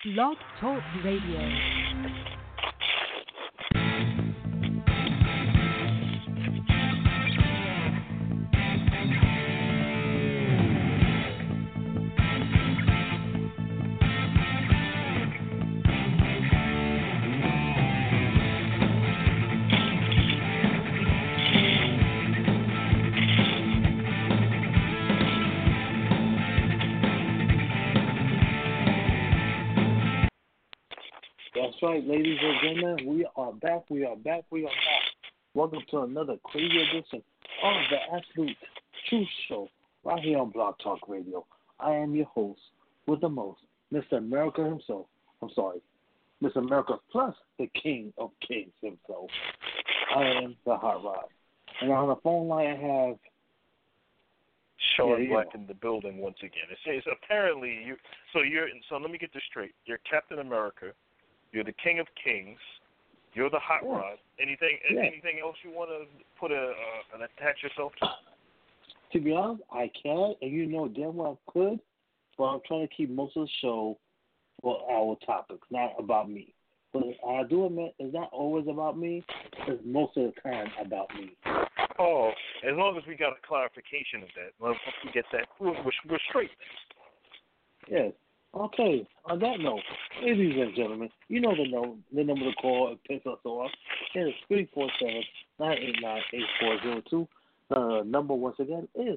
Blog Talk Radio. That's right, ladies and gentlemen. We are back. Welcome to another crazy edition of the Absolute Truth Show right here on Blog Talk Radio. I am your host with the most, Mr. America himself. Mr. America plus the King of Kings himself. I am the Hot Rod. And on the phone line I have Sean Black in the building once again. It's apparently you. So let me get this straight. You're Captain America. You're the King of Kings. You're the Hot Rod. Anything else you want to put and attach yourself to? To be honest, I can, and you know damn well I could, but I'm trying to keep most of the show for our topics, not about me. But I do admit it's not always about me. It's most of the time about me. Oh, as long as we got a clarification of that. Once we get that, we're straight. Yes. Okay, on that note, ladies and gentlemen, you know the number to call and piss us off. It is 347-989-8402. The number, once again, is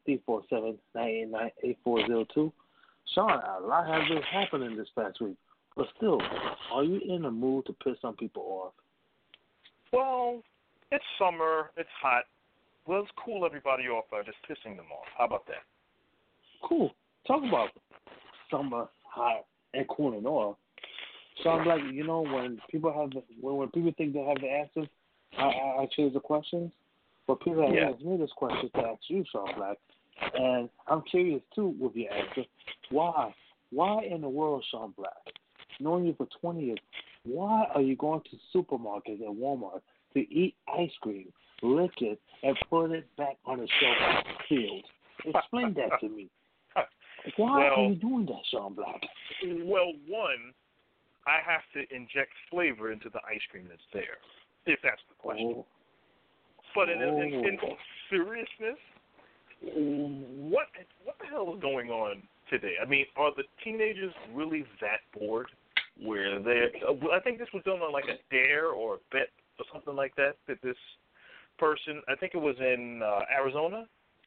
347-989-8402. Sean, a lot has been happening this past week, but still, are you in the mood to piss some people off? Well, it's summer, it's hot. Well, let's cool everybody off by just pissing them off. How about that? Cool. Talk about it. Summer, hot, and cooling off. So I'm like, when people think they have the answers, I change the questions. But people have asked me this question to ask you, Sean Black, and I'm curious too with your answer. Why in the world, Sean Black, knowing you for 20 years, why are you going to supermarkets and Walmart to eat ice cream, lick it, and put it back on the shelf sealed? Explain that to me. Why are you doing that, Sean Black? Well, one, I have to inject flavor into the ice cream that's there, if that's the question. Oh. But in all seriousness, what the hell is going on today? I mean, are the teenagers really that bored where I think this was done on like a dare or a bet or something like that this person, I think it was in Arizona.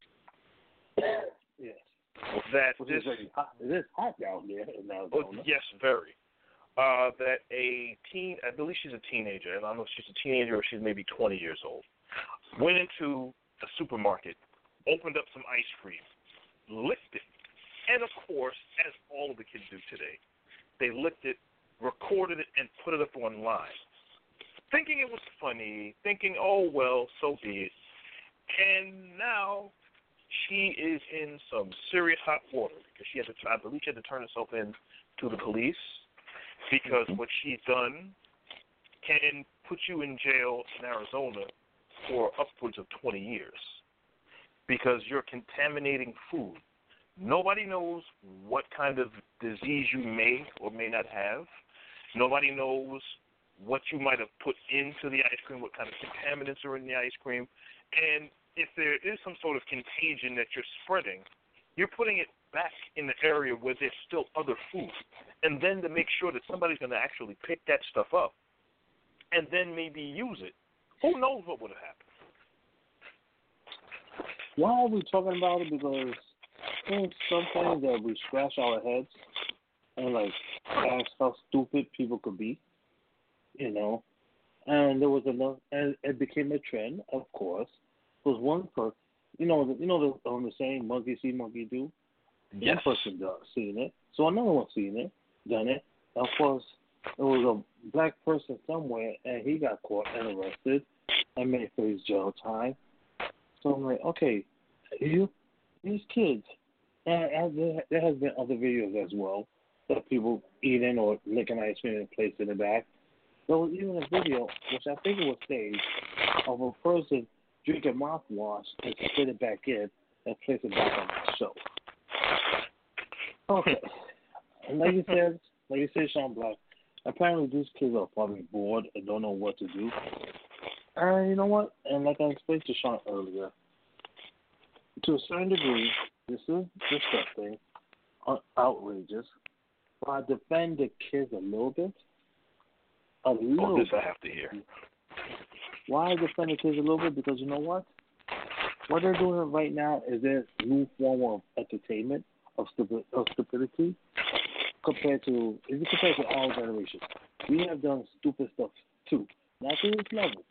Yes. That it is hot down there in Arizona. Oh, yes, very. That a teen, I believe she's a teenager, and I don't know if she's a teenager or she's maybe 20 years old, went into a supermarket, opened up some ice cream, licked it, and of course, as all of the kids do today, they licked it, recorded it, and put it up online, thinking it was funny, thinking, oh, well, so be it. And now she is in some serious hot water because I believe she had to turn herself in to the police because what she's done can put you in jail in Arizona for upwards of 20 years because you're contaminating food. Nobody knows what kind of disease you may or may not have. Nobody knows what you might have put into the ice cream, what kind of contaminants are in the ice cream, and if there is some sort of contagion that you're spreading, you're putting it back in the area where there's still other food. And then to make sure that somebody's going to actually pick that stuff up and then maybe use it, who knows what would have happened? Why are we talking about it? Because there's sometimes that we scratch our heads and ask how stupid people could be, And there was and it became a trend, of course. Was one person, the saying, monkey see, monkey do? Yes. One person seen it, so another one seen it, done it. Of course, there was a black person somewhere, and he got caught and arrested and made for his jail time. So I'm like, okay, these kids, and there has been other videos as well of people eating or licking ice cream and placed in the back. There was even a video, which I think it was staged, of a person drinking mouthwash and spit it back in and place it back on the shelf. Okay. And like you said, like you say, Sean Black, apparently these kids are probably bored and don't know what to do. And you know what? And like I explained to Sean earlier, to a certain degree, this is disgusting, outrageous. But I defend the kids a little bit. A little this bit. I have to hear. Why I defend the kids a little bit? Because you know what? What they're doing right now is their new form of entertainment, of stupidity, compared to our generation. We have done stupid stuff too. Not to this level.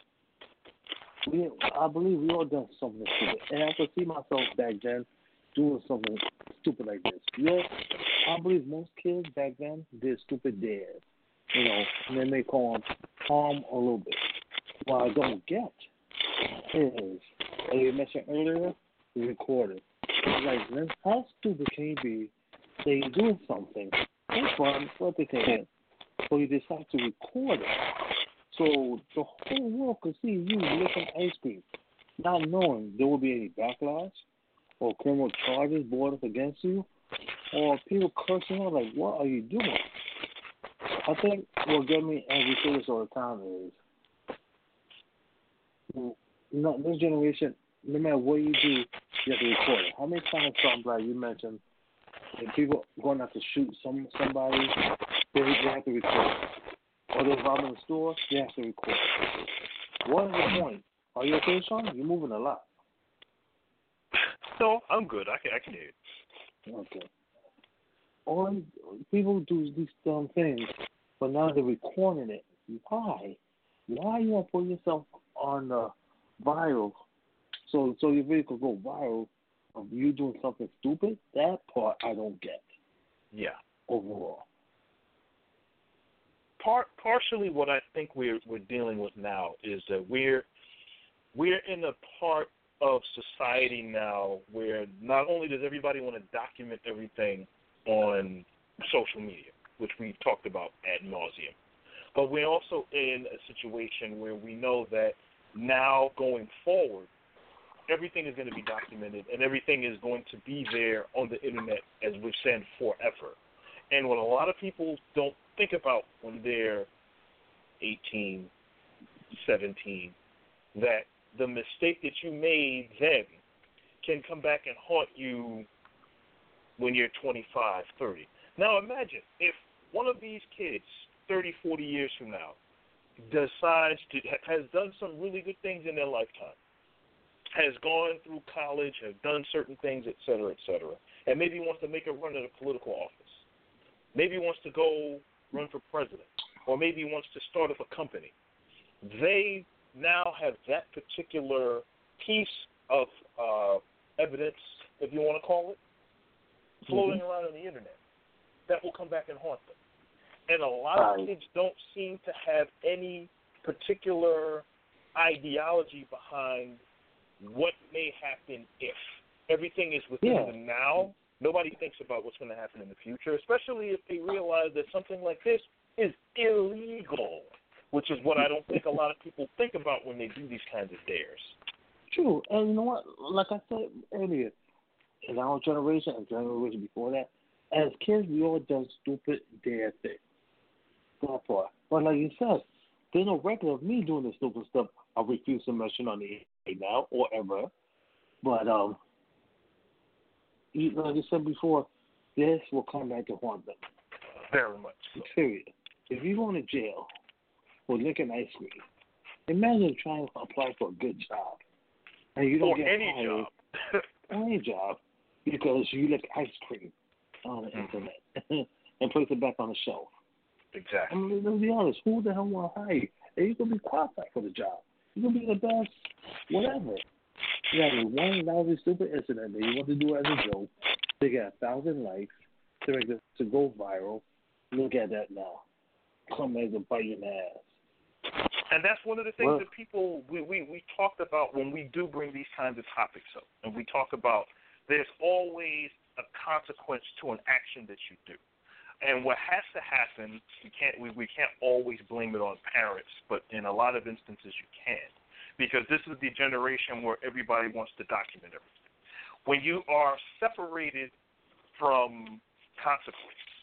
I believe we all done something stupid. And I could see myself back then doing something stupid like this. I believe most kids back then did stupid dares. And then they call them harm a little bit. What I don't get is, like you mentioned earlier, the recording. Like, man, how stupid can you be that you're doing something for fun, for entertainment, but you decide to record it? So the whole world could see you licking ice cream, not knowing there will be any backlash or criminal charges brought up against you, or people cursing out like, what are you doing? I think what get me, and we say this all the time, is this generation, no matter what you do, you have to record it. How many times, like you mentioned, if people going out to shoot somebody, they have to record it. Or they're robbing the store, they have to record it. What is the point? Are you okay, Sean? You're moving a lot. No, I'm good. I can hear you. Okay. All people do these dumb things, but now they're recording it. Why? Why you want to put yourself on viral? So your video could go viral of you doing something stupid? That part I don't get. Yeah. Overall. Partially what I think we're dealing with now is that we're in a part of society now where not only does everybody want to document everything on social media, which we've talked about ad nauseum, but we're also in a situation where we know that now going forward, everything is going to be documented and everything is going to be there on the internet, as we've said, forever. And what a lot of people don't think about when they're 18, 17, that the mistake that you made then can come back and haunt you when you're 25, 30. Now imagine if one of these kids 30, 40 years from now has done some really good things in their lifetime, has gone through college, has done certain things, et cetera, and maybe wants to make a run at a political office, maybe wants to go run for president, or maybe wants to start up a company. They now have that particular piece of evidence, if you want to call it, floating around on the internet that will come back and haunt them. And a lot of kids don't seem to have any particular ideology behind what may happen if. Everything is within the now. Nobody thinks about what's going to happen in the future, especially if they realize that something like this is illegal, which is what I don't think a lot of people think about when they do these kinds of dares. True. And you know what? Like I said earlier, in our generation and generation before that, as kids, we all done stupid dare things. That part. But like you said, there's no record of me doing the stupid stuff I refuse to mention on the air now or ever. But like you said before, this will come back to haunt them. Very much so. Period. If you go to jail for licking ice cream, imagine trying to apply for a good job and you don't get hired or any job because you lick ice cream on the internet and place it back on the shelf. Exactly. I mean, let's be honest. Who the hell want to hire you? And you can be qualified for the job. You can be the best, whatever. You have one lousy stupid incident that you want to do as a joke to get 1,000 likes to go viral. Look at that now. Come as a bite in the ass. And that's one of the things that people we talked about when we do bring these kinds of topics up. And we talk about there's always a consequence to an action that you do. And what has to happen, we can't always blame it on parents, but in a lot of instances you can. Because this is the generation where everybody wants to document everything. When you are separated from consequence,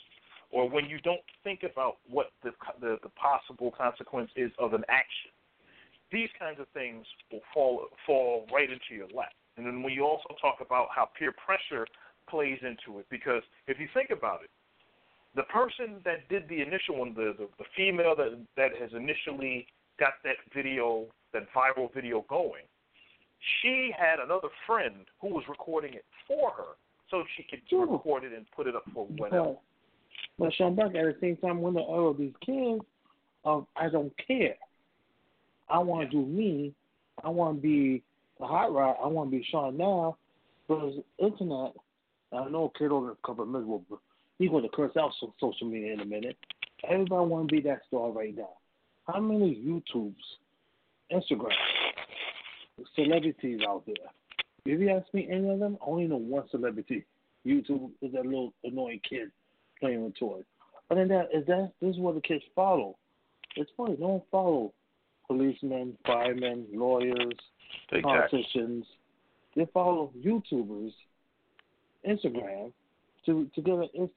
or when you don't think about what the possible consequence is of an action, these kinds of things will fall right into your lap. And then when you also talk about how peer pressure plays into it, because if you think about it, the person that did the initial one, the female that has initially got that video, that viral video going, she had another friend who was recording it for her so she could record it and put it up for whatever. But Sean Buck, at the same time, when these kids, I don't care. I want to do me. I want to be the hot rod. I want to be Sean now. Because internet, I know a kid over a couple of minutes, he's going to curse out social media in a minute. Everybody want to be that star right now. How many YouTubes, Instagram, celebrities out there? If you ask me any of them, I only know one celebrity. YouTube is that little annoying kid playing with toys. Other than that, this is what the kids follow. It's funny, they don't follow policemen, firemen, lawyers, politicians. They follow YouTubers, Instagram, to get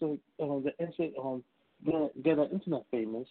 an internet famous,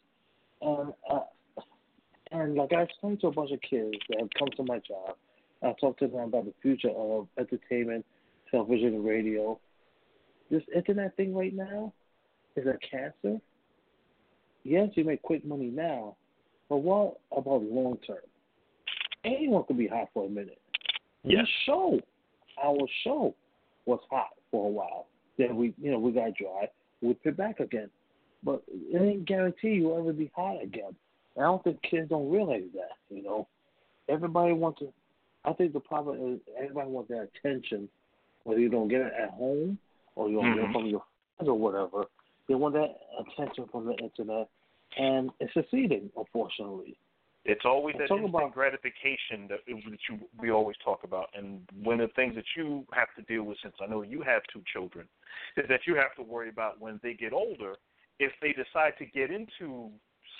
and like I explained to a bunch of kids that have come to my job, I talked to them about the future of entertainment, television, and radio. This internet thing right now is a cancer. Yes, you make quick money now, but what about long term? Anyone can be hot for a minute. Yes. Our show was hot for a while. Then we got dry. We put back again, but it ain't guarantee you'll ever be hot again. And I don't think kids don't realize that. Everybody wants to. I think the problem is everybody wants that attention, whether you don't get it at home or you don't get it from your friends or whatever. They want that attention from the internet, and it's succeeding, unfortunately. It's always that instant gratification that we always talk about. And one of the things that you have to deal with, since I know you have 2 children, is that you have to worry about when they get older, if they decide to get into,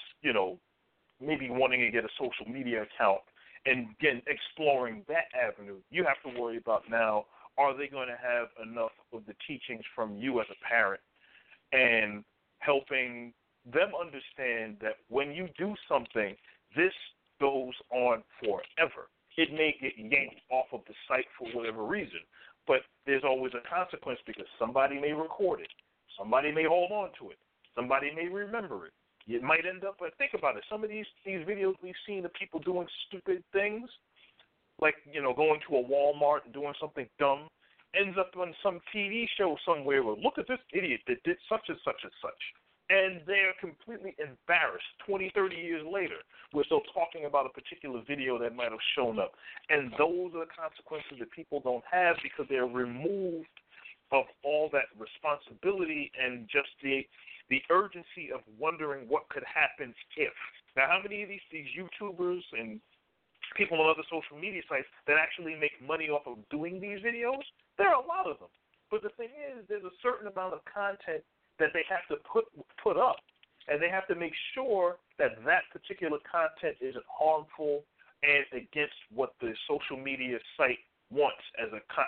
maybe wanting to get a social media account and exploring that avenue, you have to worry about now, are they going to have enough of the teachings from you as a parent and helping them understand that when you do something, this goes on forever. It may get yanked off of the site for whatever reason, but there's always a consequence because somebody may record it. Somebody may hold on to it. Somebody may remember it. It might end up, but think about it. Some of these videos we've seen of people doing stupid things, like, going to a Walmart and doing something dumb, ends up on some TV show somewhere where, look at this idiot that did such and such and such. And they're completely embarrassed 20, 30 years later. We're still talking about a particular video that might have shown up. And those are the consequences that people don't have because they're removed of all that responsibility and just the urgency of wondering what could happen if. Now, how many of these YouTubers and people on other social media sites that actually make money off of doing these videos? There are a lot of them. But the thing is, there's a certain amount of content that they have to put up, and they have to make sure that particular content isn't harmful and against what the social media site wants as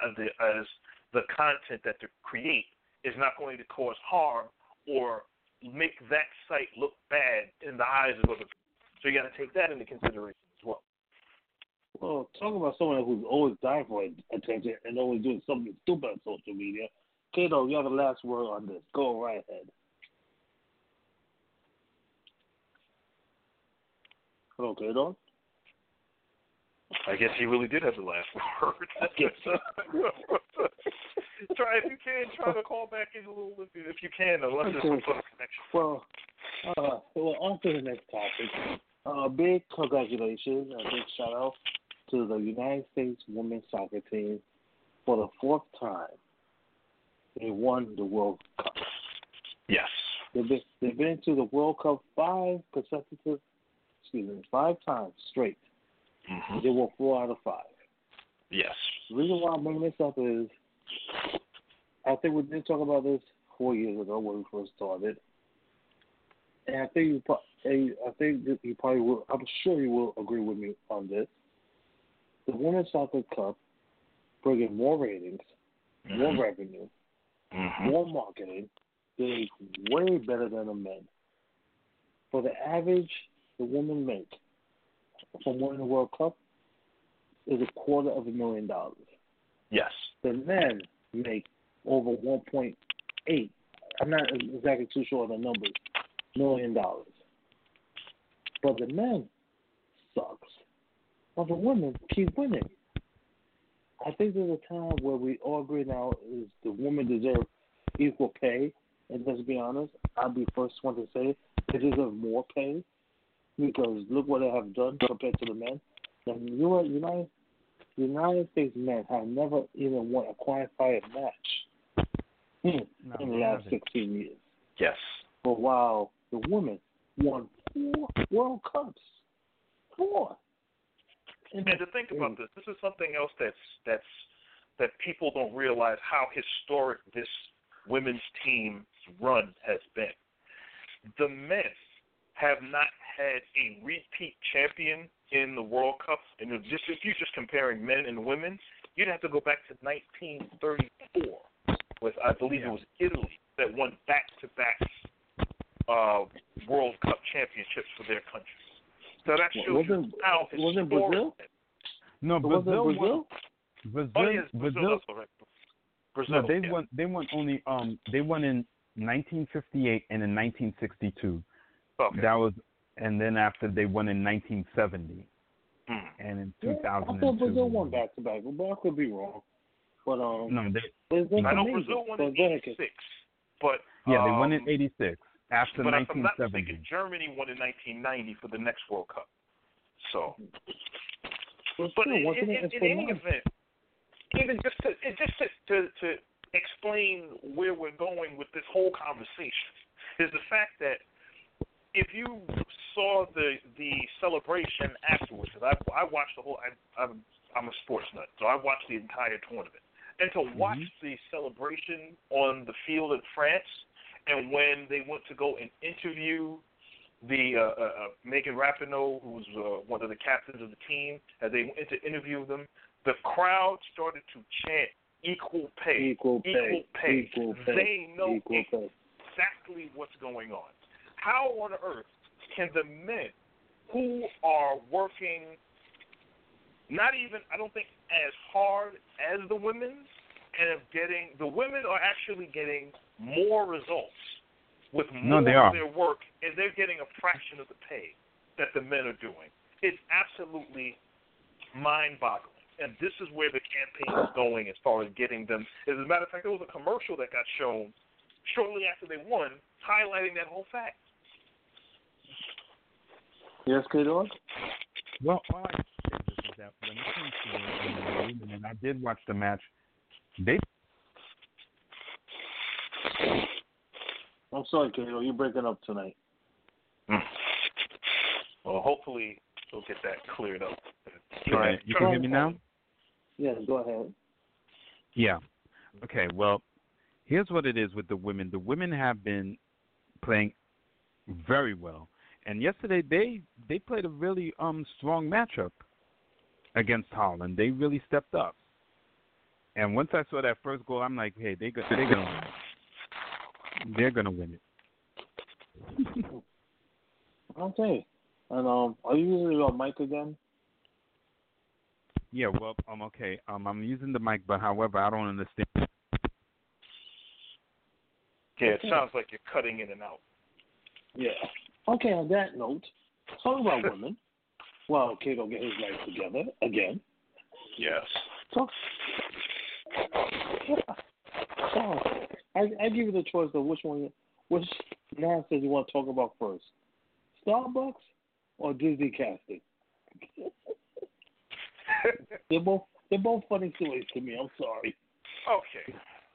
the content that they create is not going to cause harm or make that site look bad in the eyes of other people. So you got to take that into consideration as well. Well, talking about someone who's always dying for attention and always doing something stupid on social media, Kato, you have the last word on this. Go right ahead. Hello, Kato? I guess he really did have the last word. I guess so. Try to call back in a little bit if you can, unless there's some sort of connection. Well, on to the next topic. Big congratulations, a big shout out to the United States women's soccer team for the 4th time. They won the World Cup. Yes. They've been to the World Cup 5 times straight. Mm-hmm. They won 4 out of 5. Yes. The reason why I'm bringing this up is I think we did talk about this 4 years ago when we first started. And I think you probably will. I'm sure you will agree with me on this. The Women's Soccer Cup bringing more ratings, more revenue, more marketing they way better than the men. For the average, the women make from winning the World Cup is $250,000. Yes. The men make over 1.8. I'm not exactly too sure on the numbers. $1 million. But the men sucks. But the women keep winning. I think there's a time where we all agree now is the women deserve equal pay. And let's be honest, I'll be first one to say they deserve more pay because look what they have done compared to the men. The United States men have never even won a qualifier match in the last 16 years. Yes. But while the women won 4 World Cups. 4. And to think about this is something else that people don't realize how historic this women's team's run has been. The men have not had a repeat champion in the World Cup. And if you're just comparing men and women, you'd have to go back to 1934 with, I believe it was Italy, that won back-to-back World Cup championships for their country. So that shows you how historic. Wasn't Brazil? No, Brazil. Brazil? Oh yes, Brazil. That's correct. Brazil. No, they won only. They won in 1958 and in 1962. Okay. That was, and then after they won in 1970 and in 2002. I thought Brazil won back to back, but I could be wrong. But no, I know Brazil won in '86, but they won in '86 after but 1970. If I'm not mistaken, Germany won in 1990 for the next World Cup. So, but in any event, even just to explain where we're going with this whole conversation is the fact that if you saw the celebration afterwards, because I watched the whole. I'm a sports nut, so I watched the entire tournament, and to watch the celebration on the field in France, and when they went to go and interview the Megan Rapinoe, who's one of the captains of the team, as they went to interview them, the crowd started to chant equal pay, equal pay. They know exactly what's going on. How on earth can the men who are working not even, I don't think, as hard as the women, and the women are actually getting more results with more of their work, and they're getting a fraction of the pay that the men are doing. It's absolutely mind-boggling. And this is where the campaign is going as far as getting them. As a matter of fact, there was a commercial that got shown shortly after they won, highlighting that whole fact. Yes, K-Dog? Well, all I can say is that when it comes to the women, and I did watch the match, I'm sorry, K-Dog, you're breaking up tonight. Well, hopefully we'll get that cleared up. Right. You can hear me now? Yeah, go ahead. Yeah. Okay, well, here's what it is with the women. The women have been playing very well. And yesterday they played a really strong matchup against Holland. They really stepped up. And once I saw that first goal, I'm like, hey, they're gonna win. They're gonna win it. Okay. And are you using your mic again? Yeah, well, okay. I'm using the mic, but however, I don't understand. Yeah, it sounds like you're cutting in and out. Yeah. Okay, on that note, talk about women. Well, Kato get his life together again. Yes. Talk. So, I give you the choice of which nonsense you want to talk about first. Starbucks or Disney casting? They're both funny stories to me. I'm sorry. Okay.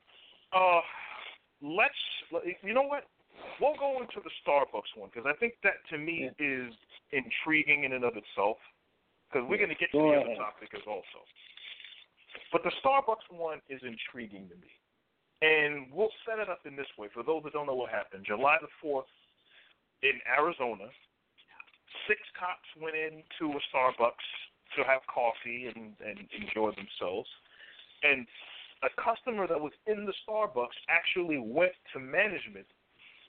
You know what? We'll go into the Starbucks one because I think that to me is intriguing in and of itself. Because we're going to get to the other topic as also. But the Starbucks one is intriguing to me. And we'll set it up in this way. For those that don't know what happened, July the 4th in Arizona, 6 cops went into a Starbucks to have coffee and enjoy themselves. And a customer that was in the Starbucks actually went to management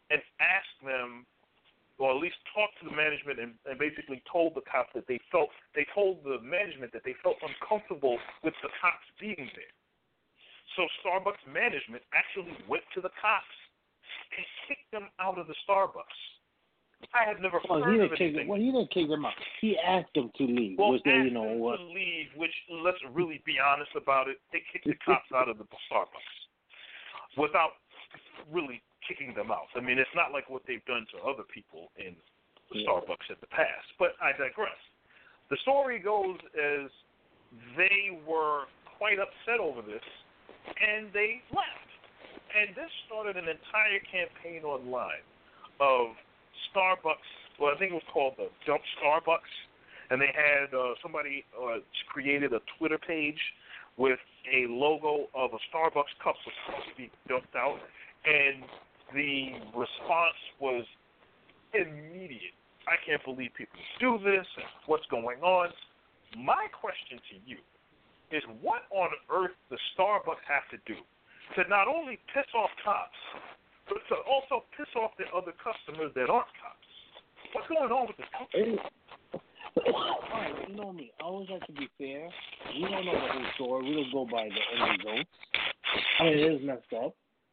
and asked them, or at least talked to the management and basically told the cops that they told the management that they felt uncomfortable with the cops being there. So Starbucks management actually went to the cops and kicked them out of the Starbucks. I had never heard of anything. He didn't kick them out. He asked them to leave. Well, which asked them to leave, which, let's really be honest about it, they kicked the cops out of the Starbucks without really kicking them out. I mean, it's not like what they've done to other people in Starbucks in the past. But I digress. The story goes as they were quite upset over this, and they left. And this started an entire campaign online of Starbucks. Well, I think it was called the Dump Starbucks. And they had somebody created a Twitter page with a logo of a Starbucks cup was supposed to be dumped out. And the response was immediate. I can't believe people do this. What's going on? My question to you is, what on earth does Starbucks have to do to not only piss off cops, but to also piss off the other customers that aren't cops? What's going on with this company? All right, you know me. I always like to be fair. We don't know the whole story. We don't go by the end results. I mean, it is messed up.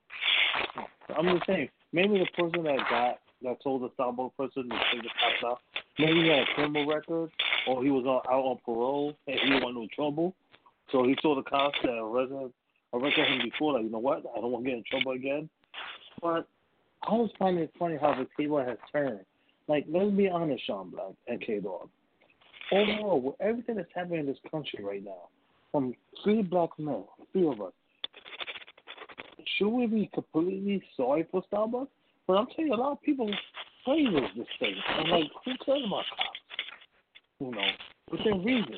I'm just saying, maybe the person that told the Starbucks person to take the cops out, maybe he had a criminal record, or he was out on parole and he didn't want no trouble. So he told the cops that arrested him before, like, you know what, I don't want to get in trouble again. But I always find it funny how the table has turned. Like, let's be honest, Sean Black and K-Dog. Overall, with everything that's happening in this country right now, from 3 black men, 3 of us, should we be completely sorry for Starbucks? But I'm telling you, a lot of people praise this thing. I'm like, who cares about cops? You know, within reason.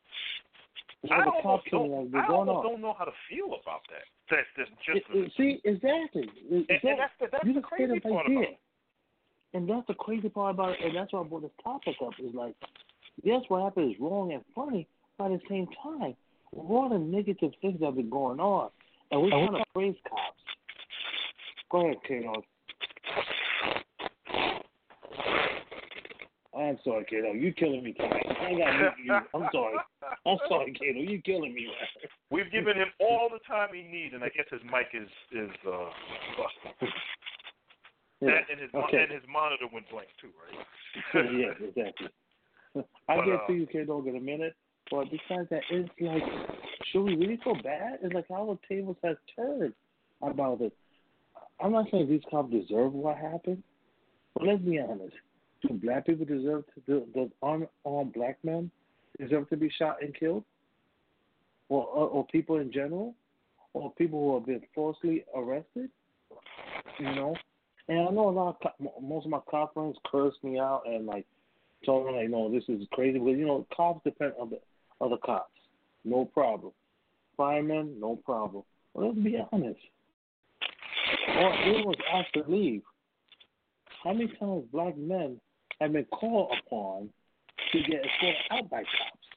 I almost don't know how to feel about that. That's just see, exactly. And that's the crazy part about it. And that's the crazy part about it, and that's why I brought this topic up, is like, yes, what happened is wrong and funny, but at the same time, all the negative things that have been going on, and we're trying to praise cops. Go ahead, Kato. I'm sorry, Kato. You're killing me tonight. I ain't got to meet you. I'm sorry, Kato. You're killing me, right? We've given him all the time he needs, and I guess his mic is busted. Yeah. And his monitor went blank too, right? Yeah, exactly. I'll get to you, K-Dog, in a minute. But besides that, it's like, should we really feel bad? It's like our tables has turned about it. I'm not saying these cops deserve what happened, but let's be honest. Do black people deserve to? Does unarmed black men deserve to be shot and killed? Or people in general? Or people who have been falsely arrested? You know? And I know most of my cop friends curse me out and like told me like, no, this is crazy. Because, you know, cops depend on the other cops. No problem. Firemen, no problem. Well, let's be honest. Or it was asked to leave. How many times black men have been called upon to get escorted out by cops?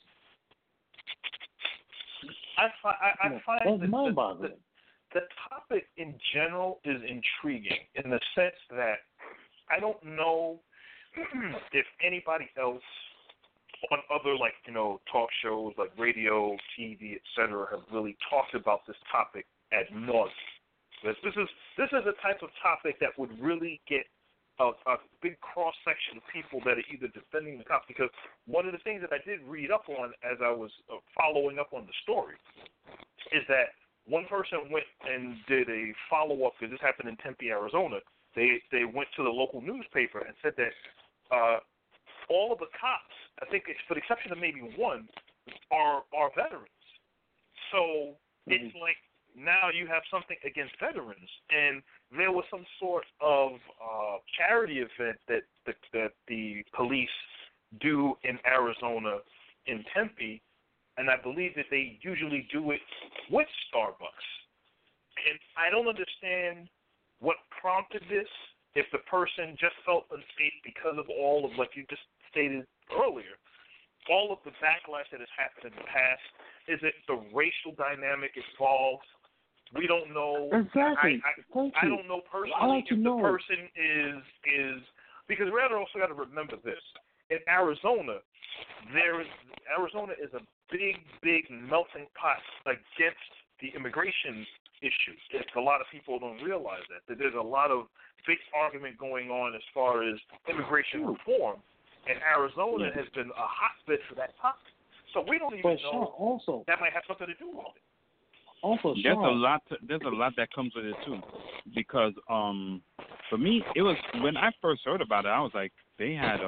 I find that's mind-boggling. The topic in general is intriguing in the sense that I don't know if anybody else on other, like, you know, talk shows like radio, TV, etc., have really talked about this topic ad nauseum. This is a type of topic that would really get a big cross-section of people that are either defending the cops. Because one of the things that I did read up on as I was following up on the story is that one person went and did a follow-up, because this happened in Tempe, Arizona. They went to the local newspaper and said that all of the cops, I think for the exception of maybe one, are veterans. So it's like now you have something against veterans. And there was some sort of charity event that the police do in Arizona in Tempe, and I believe that they usually do it with Starbucks. And I don't understand what prompted this, if the person just felt unsafe because of all of, like you just stated earlier, all of the backlash that has happened in the past. Is it the racial dynamic involved? We don't know. Exactly. I don't know personally I like to if know. the person is because we also got to remember this. In Arizona, Arizona is a big melting pot against the immigration issues. A lot of people don't realize that there's a lot of big argument going on as far as immigration reform, and Arizona has been a hotbed for that topic. So we don't even know. Also, that might have something to do with it. Also, there's a lot that comes with it too, because for me it was when I first heard about it, I was like, they had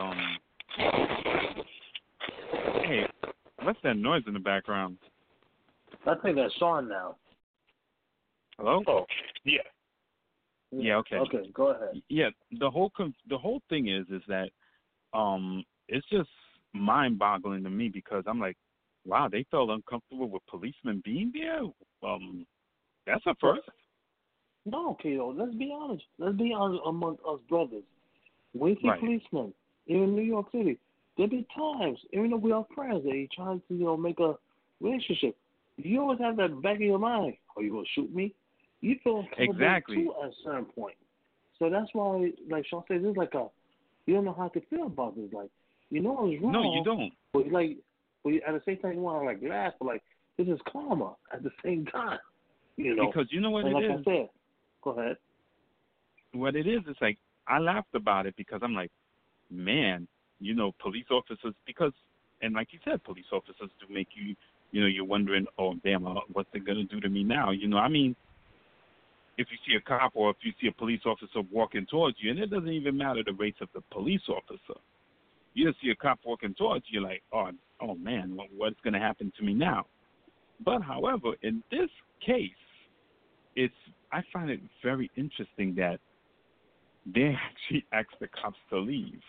hey, what's that noise in the background? I think that's Sean now. Hello? Oh, yeah. Yeah, okay. Okay, go ahead. Yeah, the whole thing is that it's just mind-boggling to me, because I'm like, wow, they felt uncomfortable with policemen being there. That's a first. No, Kato, let's be honest. Let's be honest among us brothers. We see policemen, even in New York City. There be times, even though we are friends, they trying to, make a relationship. You always have that back of your mind. Are you going to shoot me? You feel exactly too at a certain point. So that's why, like Sean says, it's like you don't know how to feel about this. Like, you know it's wrong. No, you don't. But at the same time, you want to laugh, but this is karma at the same time. Because you know what and it like is? I said, go ahead. What it is, it's like, I laughed about it because I'm like, man, police officers, and like you said, police officers do make you, you're wondering, oh, damn, what's they going to do to me now? I mean, if you see a cop or if you see a police officer walking towards you, and it doesn't even matter the race of the police officer, you just see a cop walking towards you, you're like, oh man, what's going to happen to me now? But however, in this case, I find it very interesting that they actually asked the cops to leave.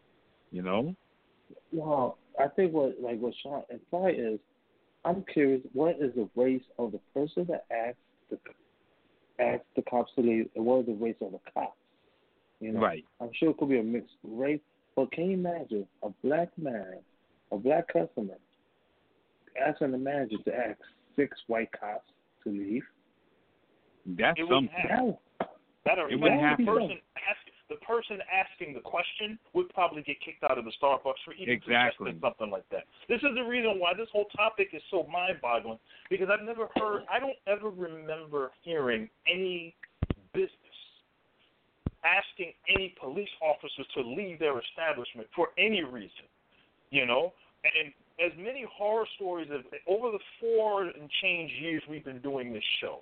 Well, I think what Sean implied is, I'm curious, what is the race of the person that asked the cops to leave, and what is the race of the cops? Right. I'm sure it could be a mixed race, but can you imagine a black man, a black customer, asking the manager to ask 6 white cops to leave? That's something. The person asking the question would probably get kicked out of the Starbucks for even suggesting something like that. This is the reason why this whole topic is so mind-boggling, because I don't ever remember hearing any business asking any police officers to leave their establishment for any reason, And as many horror stories over the 4 and change years we've been doing this show,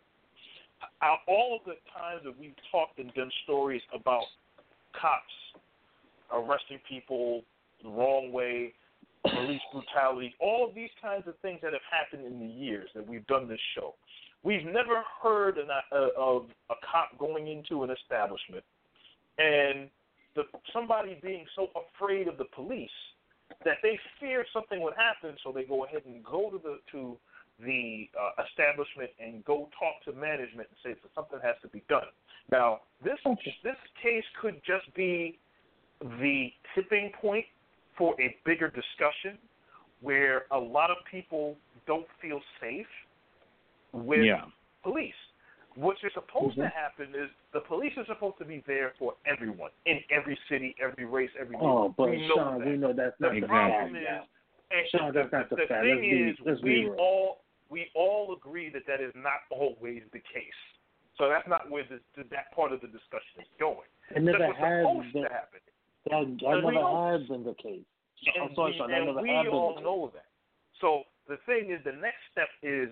all of the times that we've talked and done stories about cops arresting people the wrong way, police brutality, all of these kinds of things that have happened in the years that we've done this show, we've never heard of a cop going into an establishment and somebody being so afraid of the police that they fear something would happen, so they go ahead and go to the establishment and go talk to management and say that something has to be done. Now, this case could just be the tipping point for a bigger discussion where a lot of people don't feel safe with police. What is supposed to happen is the police are supposed to be there for everyone, in every city, every race, every nation. Oh, but we know Sean, that. we know that's not the problem fact. Sean, that's not the fact. The thing is, we all agree that is not always the case. So that's not where that part of the discussion is going. It never that's has supposed been. to happen. That never has been the case. I'm sorry, Sean, that never has been the case. We all know that. So the thing is, the next step is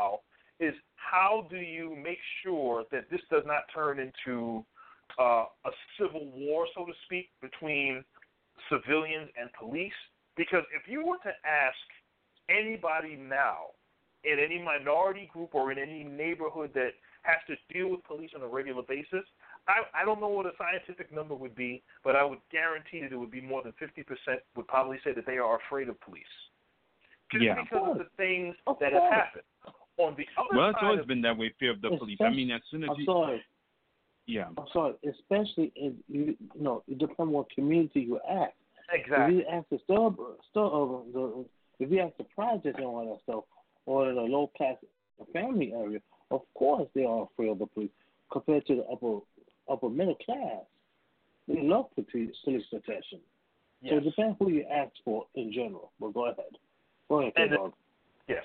how do you make sure that this does not turn into a civil war, so to speak, between civilians and police? Because if you were to ask anybody now in any minority group or in any neighborhood that has to deal with police on a regular basis, I don't know what a scientific number would be, but I would guarantee that it would be more than 50% would probably say that they are afraid of police. Just because of the things that have happened. On the other side, it's always of, been that way, fear of the police. I mean, as soon as I'm sorry. Yeah. I'm sorry. Especially if it depends on what community you ask. Exactly. If you ask if you ask the project and all that stuff, or in a low class family area, Of course, they are afraid of the police compared to the upper middle class. They love police protection. Yes. So it depends who you ask for in general. But go ahead. Go ahead, K-Dog. Yes.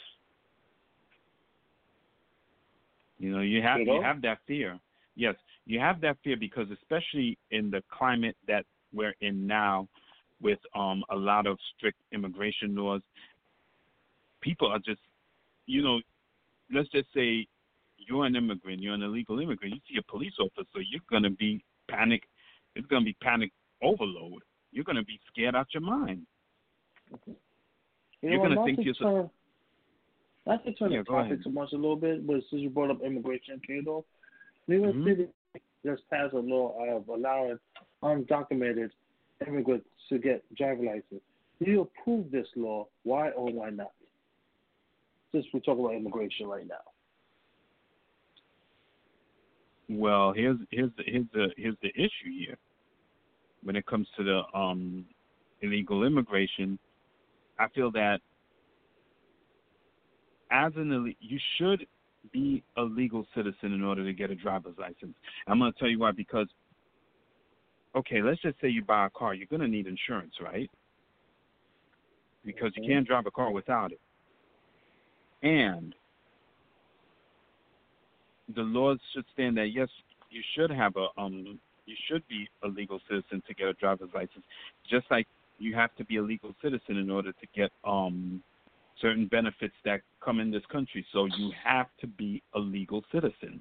You know, you have that fear. Yes, you have that fear because especially in the climate that we're in now with a lot of strict immigration laws, people are just, you know, let's just say you're an immigrant, you're an illegal immigrant, you see a police officer, you're going to be panic. It's going to be panic overload. You're going to be scared out your mind. You're going to think yourself. Not to turn the topic so much a little bit, but since you brought up immigration, K-Dog, New York City just passed a law of allowing undocumented immigrants to get driver's license. Do you approve this law? Why or why not? Since we're talking about immigration right now. Well, here's the issue here. When it comes to the illegal immigration, I feel that as you should be a legal citizen in order to get a driver's license. I'm going to tell you why. Because, okay, let's just say you buy a car. You're going to need insurance, right? Because you can't drive a car without it. And the laws should stand that, yes, you should have you should be a legal citizen to get a driver's license, just like you have to be a legal citizen in order to get certain benefits that come in this country. So you have to be a legal citizen.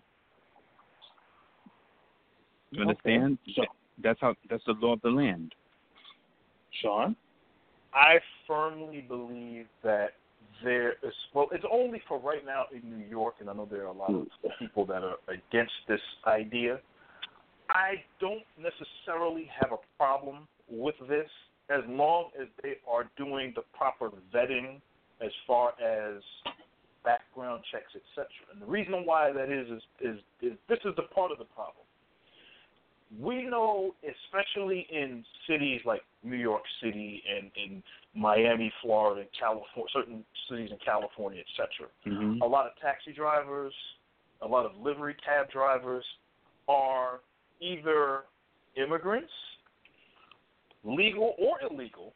You understand? Okay. That's the law of the land. Sean? I firmly believe that there is, well, it's only for right now in New York, and I know there are a lot of people that are against this idea. I don't necessarily have a problem with this as long as they are doing the proper vetting as far as background checks, etc. And the reason why that is this is the part of the problem. We know, especially in cities like New York City and in Miami, Florida, California, certain cities in California, etc., a lot of taxi drivers, a lot of livery cab drivers are either immigrants, legal or illegal,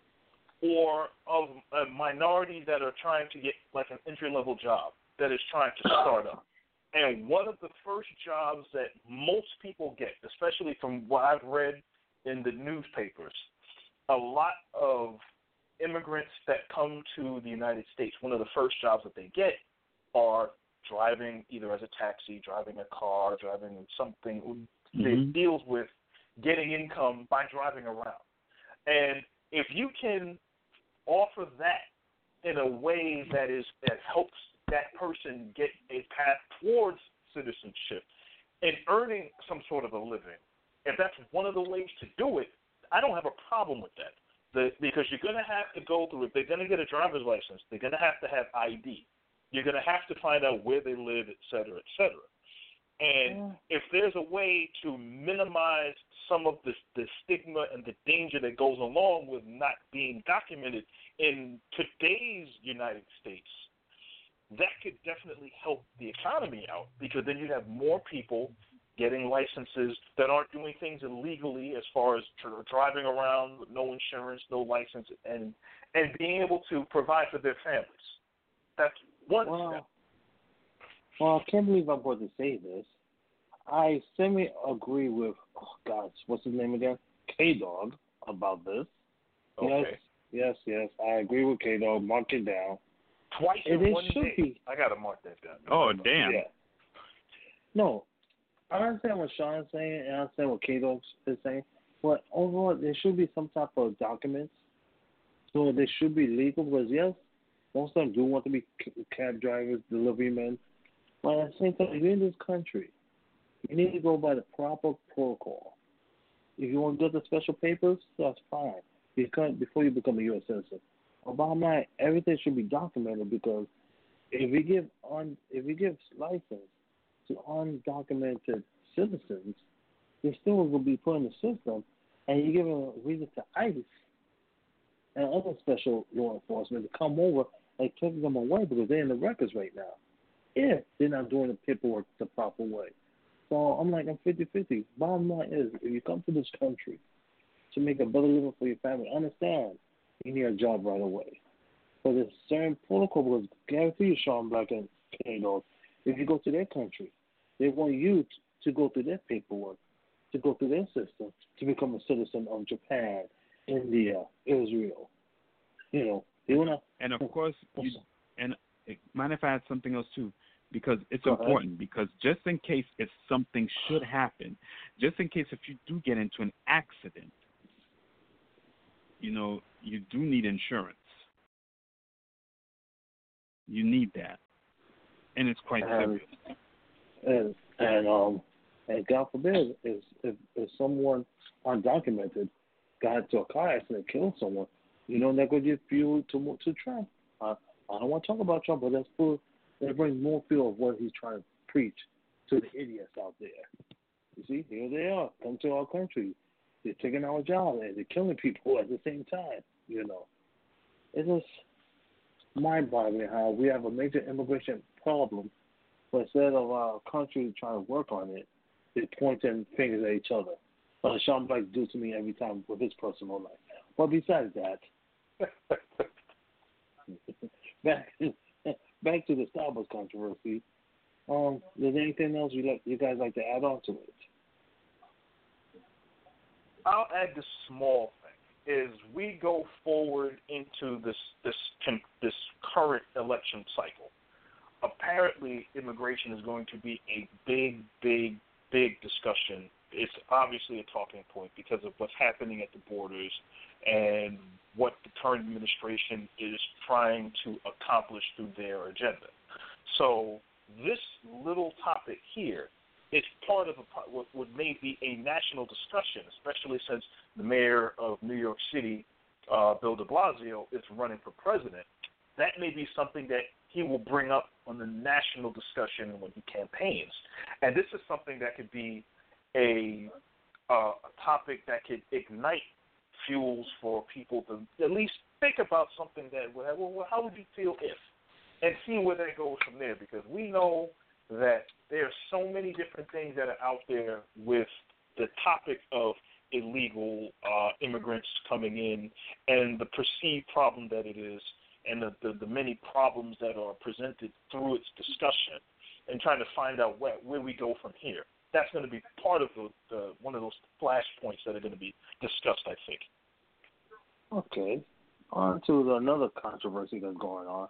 or of a minority that are trying to get like an entry-level job that is trying to start up. And one of the first jobs that most people get, especially from what I've read in the newspapers, a lot of immigrants that come to the United States, one of the first jobs that they get are driving either as a taxi, driving a car, driving something that deals with getting income by driving around. And if you can offer that in a way that helps that person get a path towards citizenship and earning some sort of a living, if that's one of the ways to do it, I don't have a problem with that. Because you're going to have to go through, if they're going to get a driver's license, they're going to have ID. You're going to have to find out where they live, et cetera, et cetera. And if there's a way to minimize some of the stigma and the danger that goes along with not being documented in today's United States, that could definitely help the economy out, because then you have more people getting licenses that aren't doing things illegally as far as driving around with no insurance, no license, and being able to provide for their families. That's one step. Well, I can't believe I'm going to say this. I semi agree with, what's his name again? K-Dog about this. Okay. Yes, I agree with K-Dog. Mark it down. Twice in one day. Be. I got to mark that down. Oh, damn. Yeah. No, I understand what Sean's saying, and I understand what K-Dog is saying. But overall, there should be some type of documents. So they should be legal, because, yes, most of them do want to be cab drivers, delivery men. But at the same time, if you're in this country, you need to go by the proper protocol. If you want to get the special papers, that's fine. Before you become a U.S. citizen. Bottom line, everything should be documented, because if we give license to undocumented citizens, they still will be put in the system, and you're giving a reason to ICE and other special law enforcement to come over and take them away, because they're in the records right now. if they're not doing the paperwork the proper way. So I'm like, I'm 50-50. Bottom line is, if you come to this country to make a better living for your family, understand you need a job right away. But there's certain protocol because guarantee you, Sean Black and K-Dog, if you go to their country, they want you to go through their paperwork, to go through their system, to become a citizen of Japan, India, Israel. You know, they want to. And of course, mind if I add something else too? Because it's Go important. ahead. Because just in case if something should happen, just in case if you do get into an accident, you know, you do need insurance. You need that, and it's quite serious. And God forbid, if someone undocumented got into a car accident and killed someone, you know, that could give fuel to Trump. I don't want to talk about Trump, but that brings more fuel of what he's trying to preach to the idiots out there. You see, here they are, come to our country. They're taking our jobs and they're killing people at the same time, you know. It's just mind-boggling how we have a major immigration problem, but instead of our country trying to work on it, they're pointing fingers at each other. Sean Black do to me every time with his personal life. But besides that, back to the Starbucks controversy. Is anything else you guys like to add on to it? I'll add this small thing. Is we go forward into this current election cycle. Apparently, immigration is going to be a big discussion. It's obviously a talking point because of what's happening at the borders and what the current administration is trying to accomplish through their agenda. So this little topic here is part of what may be a national discussion, especially since the mayor of New York City, Bill de Blasio, is running for president. That may be something that he will bring up on the national discussion when he campaigns. And this is something that could be a topic that could ignite fuels for people to at least think about something that would have, well, how would you feel if? And see where that goes from there, because we know that there are so many different things that are out there with the topic of illegal immigrants coming in and the perceived problem that it is and the many problems that are presented through its discussion and trying to find out where we go from here. That's going to be part of one of those flashpoints that are going to be discussed, I think. Okay. On to another controversy that's going on.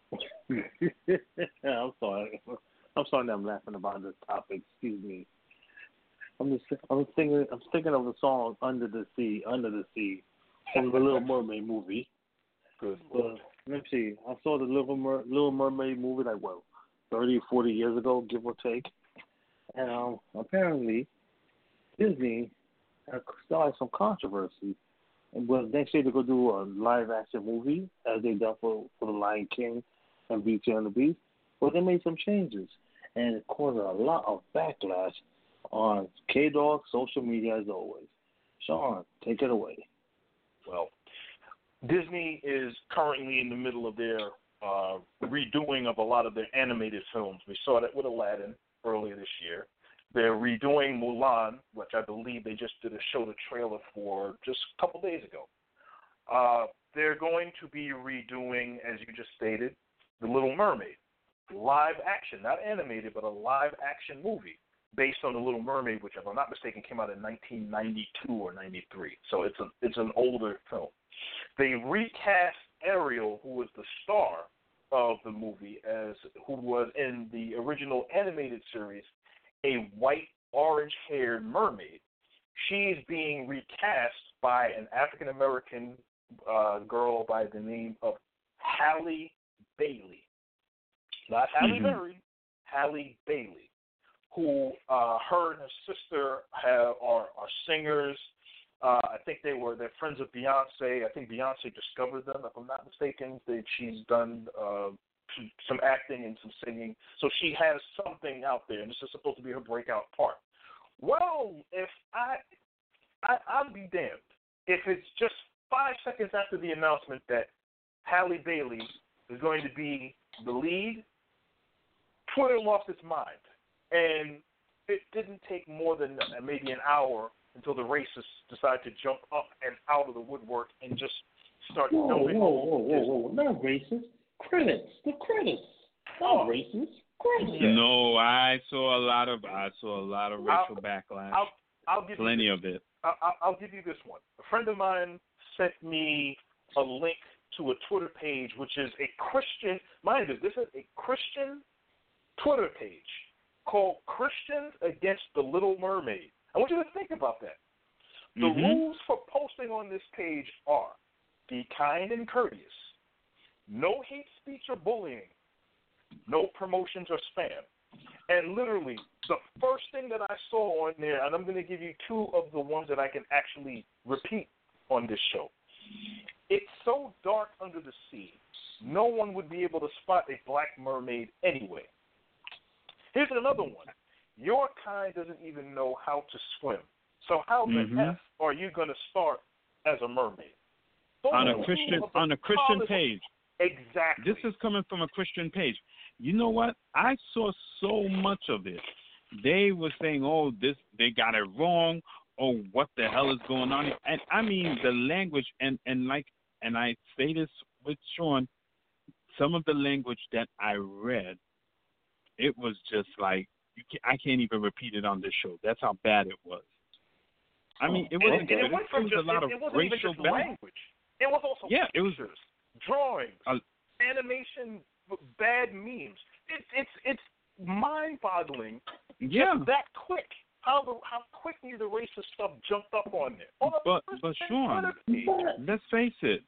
I'm sorry. I'm sorry that I'm laughing about this topic. Excuse me. I'm thinking of the song "Under the Sea" from the Little Mermaid movie. Good. Let me see. I saw the Little Mermaid movie 30, 40 years ago, give or take. And apparently, Disney started some controversy. And next year they're going to do a live-action movie, as they done for The Lion King and Beauty and the Beast. But they made some changes. And it caused a lot of backlash on K-Dog social media as always. Sean, take it away. Well, Disney is currently in the middle of their redoing of a lot of their animated films. We saw that with Aladdin earlier this year. They're redoing Mulan, which I believe they just did the trailer for just a couple days ago. They're going to be redoing, as you just stated, The Little Mermaid. Live action, not animated, but a live action movie based on The Little Mermaid, which, if I'm not mistaken, came out in 1992 or 93. So it's an older film. They recast Ariel, who was the star of the movie, who was in the original animated series, a white, orange-haired mermaid. She's being recast by an African-American girl by the name of Halle Bailey. Not Halle Berry, Halle Bailey, who her and her sister are singers. I think they're friends of Beyonce. I think Beyonce discovered them, if I'm not mistaken. She's done some acting and some singing. So she has something out there, and this is supposed to be her breakout part. Well, if I'll be damned if it's just 5 seconds after the announcement that Halle Bailey is going to be the lead, Twitter lost its mind, and it didn't take more than maybe an hour until the racists decided to jump up and out of the woodwork and just start dumping whoa. Not racist. Critics. The critics. Not racist. Critics. Yeah. No, I saw a lot of racial backlash. I'll give Plenty you of it. I'll give you this one. A friend of mine sent me a link to a Twitter page, which is a Christian. Mind you, this is a Christian Twitter page called Christians Against the Little Mermaid. I want you to think about that. The rules for posting on this page are: be kind and courteous, no hate speech or bullying, no promotions or spam. And literally, the first thing that I saw on there, and I'm going to give you two of the ones that I can actually repeat on this show. It's so dark under the sea, no one would be able to spot a black mermaid anyway. Here's another one. Your kind doesn't even know how to swim. So how the F are you going to start as a mermaid? On a Christian page. Exactly. This is coming from a Christian page. You know what? I saw so much of it. They were saying, "Oh, they got it wrong. Oh, what the hell is going on?" And I mean the language, and I say this with Sean, some of the language that I read, it was just like I can't even repeat it on this show. That's how bad it was. I mean, it wasn't. It wasn't a lot of racial just language. It was also pictures, drawings, animation, bad memes. It's mind-boggling. Yeah. Just that quick. How quickly the racist stuff jumped up on there. But Sean, let's face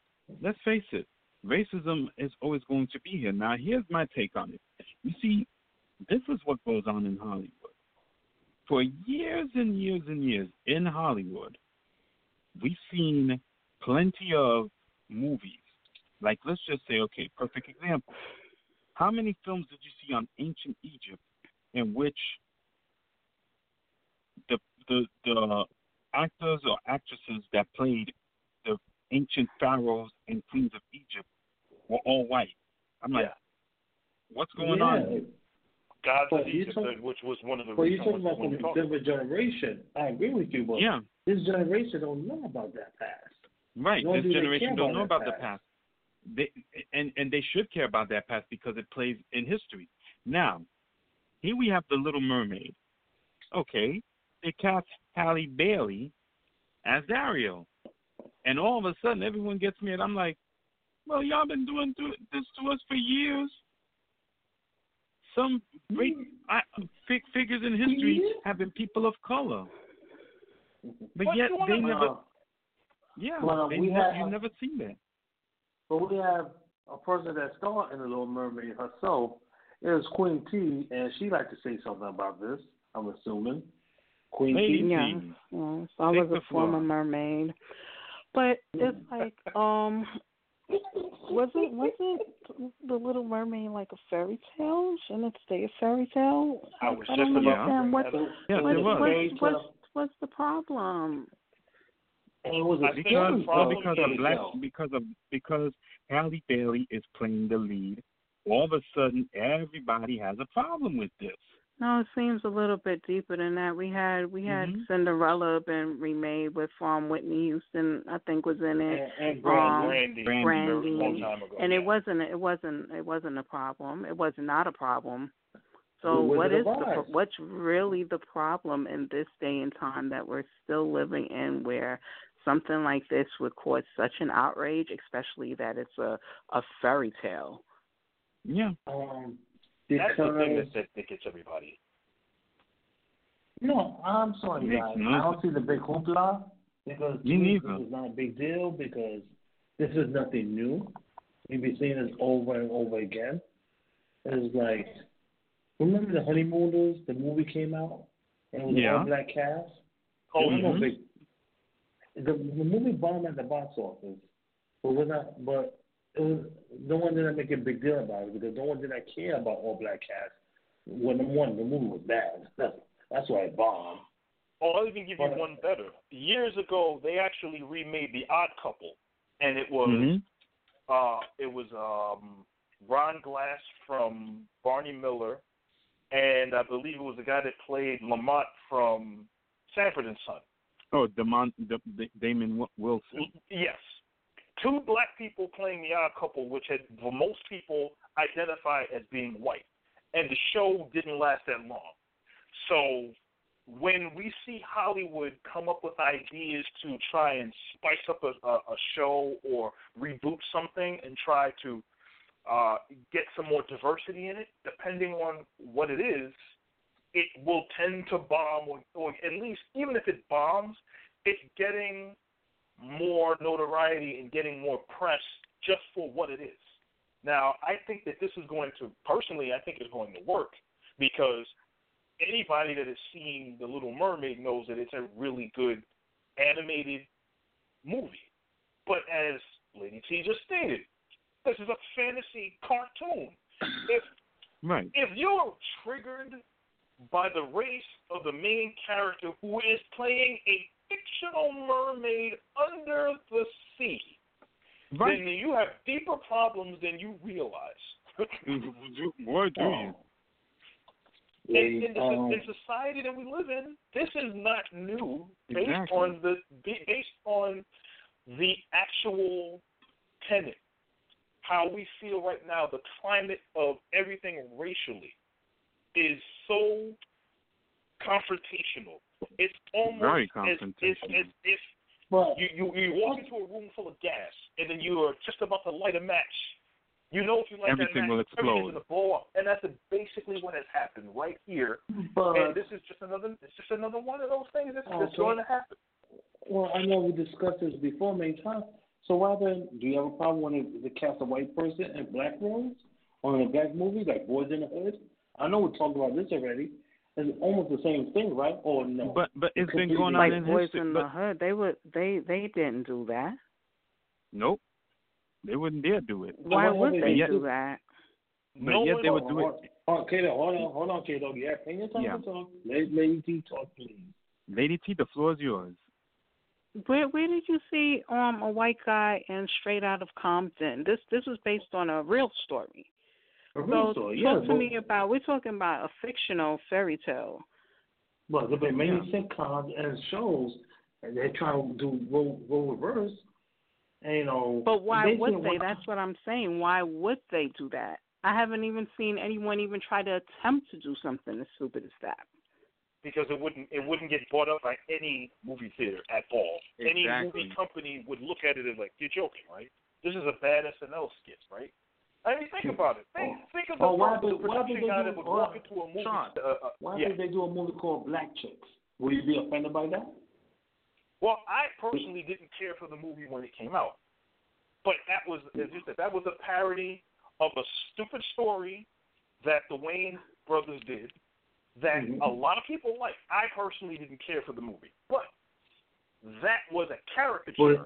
it. Racism is always going to be here. Now, here's my take on it. You see, this is what goes on in Hollywood. For years and years and years in Hollywood, we've seen plenty of movies. Like, let's just say, okay, perfect example. How many films did you see on ancient Egypt in which the actors or actresses that played the ancient pharaohs and queens of Egypt were all white? I'm like, what's going on here? Gods of Egypt, which was one of the reasons. Well, you're talking about the different generation. I agree with you, but this generation don't know about that past. Right, this generation don't know about the past. They should care about that past because it plays in history. Now, here we have the Little Mermaid. Okay, they cast Halle Bailey as Ariel, and all of a sudden everyone gets me, and I'm like, well, y'all been doing this to us for years. Some great figures in history have been people of color, but yet they never. You've never seen that. But we have a person that starred in The Little Mermaid herself. It was Queen T, and she like to say something about this, I'm assuming. Queen T? Yeah. So I was a former mermaid. But it's like, was it The Little Mermaid like a fairy tale? Shouldn't it stay a fairy tale? I was just about what's the problem? It was because Halle Bailey is playing the lead. All of a sudden, everybody has a problem with this. No, it seems a little bit deeper than that. We had Cinderella been remade with Whitney Houston, I think, was in it. And Brandy. A long time ago, and it wasn't a problem. It was not a problem. So what's really the problem in this day and time that we're still living in, where something like this would cause such an outrage, especially that it's a fairy tale? Yeah. That's the thing that gets everybody. No, I'm sorry, guys. I don't see the big hoopla because this is not a big deal because this is nothing new. We've been seeing this over and over again. It's like, remember the Honeymooners? The movie came out and it was an all-black cast. The movie bombed at the box office, but no one didn't make a big deal about it because no one didn't care about all-black cast. When the movie was bad, that's why it bombed. Oh, I'll even give you one better. Years ago, they actually remade The Odd Couple, and it was Ron Glass from Barney Miller and I believe it was the guy that played Lamont from Sanford and Son. Oh, Damon Wilson. Yes. Two black people playing the odd couple, which had for most people identify as being white. And the show didn't last that long. So when we see Hollywood come up with ideas to try and spice up a show or reboot something and try to get some more diversity in it, depending on what it is, it will tend to bomb, or at least, even if it bombs, it's getting more notoriety and getting more press just for what it is. Now, I think that this is going to, personally, I think it's going to work because anybody that has seen The Little Mermaid knows that it's a really good animated movie. But as Lady T just stated, this is a fantasy cartoon. If you're triggered by the race of the main character who is playing a fictional mermaid under the sea, then you have deeper problems than you realize. Boy, do you. In the society that we live in, this is not new based on the actual tenet. How we feel right now, the climate of everything racially is so confrontational. It's almost very as confrontational. if you walk into a room full of gas and then you are just about to light a match. You know, if you light everything that match, will explode. everything's going to blow up, and that's basically what has happened right here. And this is just another one of those things that's going to happen. Well, I know we discussed this before many times. So why then do you have a problem when they cast a white person in black roles or in a black movie like Boys in the Hood? I know we talked about this already. It's almost the same thing, right? Or no? But it's been going on in Boys history. in the Hood, they didn't do that. Nope, they wouldn't dare do it. Why would they do that? But yet they would do it. Hold on, Kato. Yeah, take your time to talk. Lady T, talk, please. Lady T, the floor is yours. Where did you see a white guy in Straight Out of Compton? This was based on a real story. Talk to me about. We're talking about a fictional fairy tale. Well, there've been many sitcoms and shows, and they're trying to do role reverse. And, but why would they? That's what I'm saying. Why would they do that? I haven't even seen anyone even try to attempt to do something as stupid as that. Because it wouldn't get bought up by any movie theater at all. Exactly. Any movie company would look at it and like, you're joking, right? This is a bad SNL skit, right? I mean, think about it. Think of the production guy that would walk into a movie. Sean, why did they do a movie called Black Chicks? Will you be offended by that? Well, I personally didn't care for the movie when it came out. But that was, as you said, that was a parody of a stupid story that the Wayne brothers did that a lot of people liked. I personally didn't care for the movie. But that was a caricature.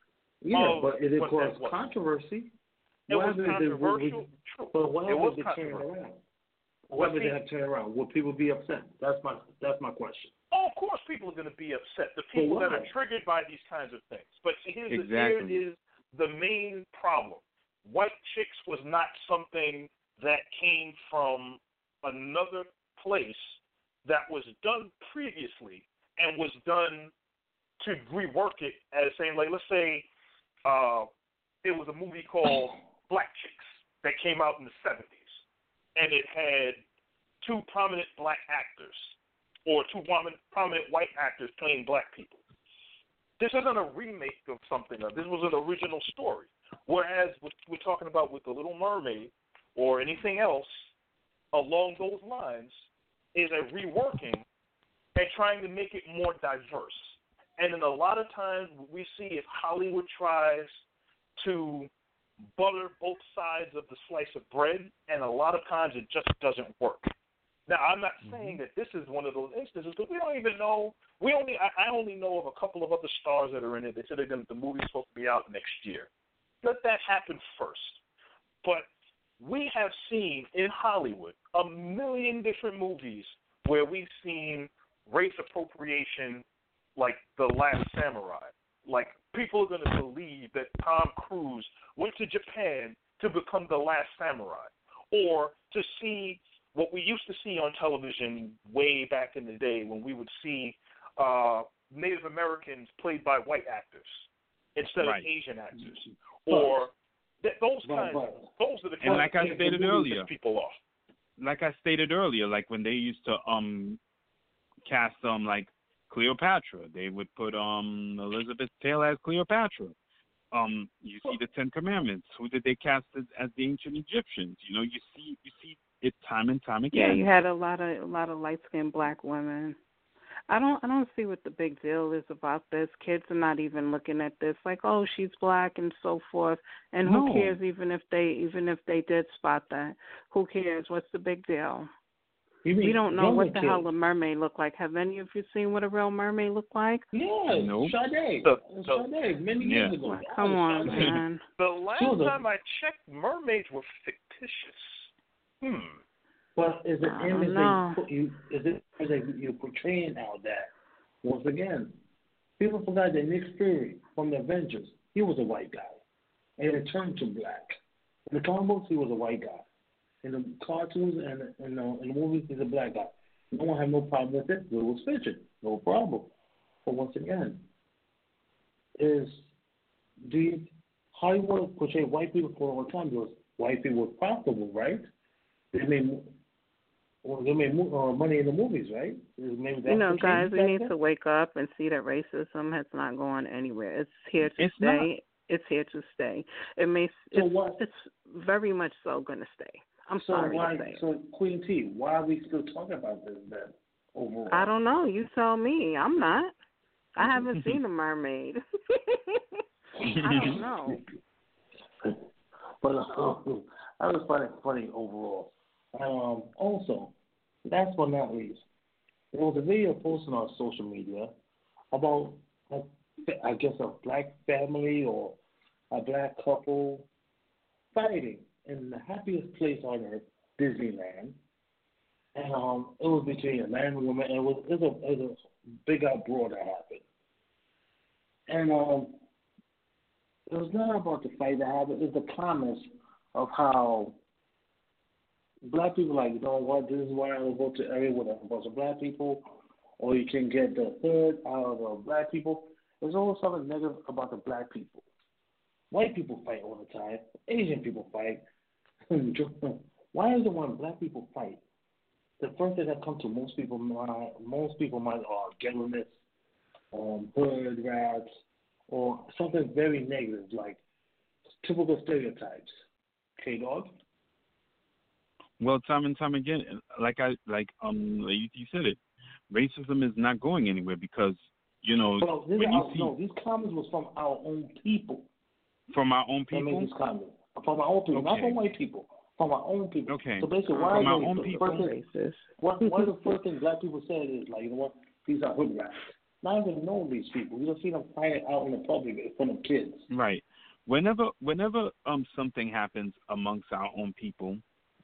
But it caused controversy. It was controversial. True. But why would they turn around? Why would they have turned around? Would people be upset? That's my question. Oh, of course people are going to be upset. The people that are triggered by these kinds of things. But here is the main problem. White Chicks was not something that came from another place that was done previously and was done to rework it as saying, like, let's say it was a movie called Black Chicks that came out in the 70s, and it had two prominent black actors or two prominent white actors playing black people. This isn't a remake of something. This was an original story. Whereas what we're talking about with The Little Mermaid or anything else along those lines is a reworking and trying to make it more diverse. And then a lot of times we see if Hollywood tries to butter both sides of the slice of bread, and a lot of times it just doesn't work. Now, I'm not saying that this is one of those instances, because we don't even know. I only know of a couple of other stars that are in it. They said the movie's supposed to be out next year. Let that happen first. But we have seen in Hollywood a million different movies where we've seen race appropriation, like The Last Samurai. Like, people are going to believe that Tom Cruise went to Japan to become the last samurai, or to see what we used to see on television way back in the day when we would see Native Americans played by white actors instead of Asian actors, or those kinds. Those are the kinds like I stated earlier, people off. Like I stated earlier, like when they used to cast like Cleopatra, they would put Elizabeth Taylor as Cleopatra. You see the Ten Commandments. Who did they cast as the ancient Egyptians? You know, you see it time and time again. Yeah, you had a lot of light skinned black women. I don't see what the big deal is about this. Kids are not even looking at this like, oh, she's black and so forth. And who cares even if they did spot that? Who cares? What's the big deal? We don't know what the hell a mermaid looked like. Have any of you seen what a real mermaid looked like? Yeah, nope. Sade, many years ago. Well, come on, man. The last time I checked, mermaids were fictitious. But is it image that you're portraying out that, once again, people forgot that Nick Fury from the Avengers, he was a white guy, and it turned to black. In the comic books, he was a white guy. In the cartoons and in the movies, he's a black guy. No one had no problem with it. It was fiction, no problem. But once again, how you want to portray white people for all the time? Because white people were profitable, right? They made money in the movies, right? Guys, we need to wake up and see that racism has not gone anywhere. It's here to stay. It's here to stay. It's very much so going to stay. I'm sorry to say. So, Queen T, why are we still talking about this then, overall? I don't know. You tell me. I'm not. I haven't seen a mermaid. I don't know. But I was finding it funny overall. Also, last but not least, there was a video posted on social media about, I guess, a black family or a black couple fighting in the happiest place on earth, Disneyland. And it was between a man and a woman, and it was a big uproar that happened. And it was not about the fight that happened, it was the comments of how black people like, you know what, this is why I will go to area with a bunch of black people, or you can get the hood out of the black people. There's always something negative about the black people. White people fight all the time. Asian people fight. Why is it when black people fight, the first thing that comes to most people's mind are gentleness, hood rats, or something very negative like typical stereotypes. Okay, dog. Well, time and time again, you said it, racism is not going anywhere because these comments was from our own people. From our own people. From our own people, not from white people. From our own people. Okay. So basically, why from our own people? One of the first things black people said is like, you know what? These are hood rats. Not even know these people. You don't see them fighting out in the public in front of kids. Right. Whenever something happens amongst our own people,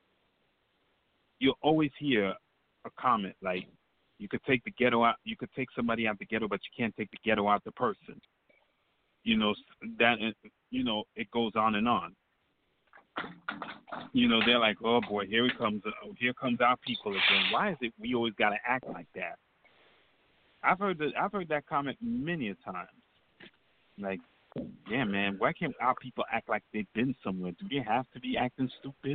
you'll always hear a comment like, you could take the ghetto out, you could take somebody out the ghetto, but you can't take the ghetto out the person. It goes on and on. They're like, oh boy, here comes our people again. Why is it we always got to act like that? I've heard that comment many a times. Like, yeah, man, why can't our people act like they've been somewhere? Do they have to be acting stupid?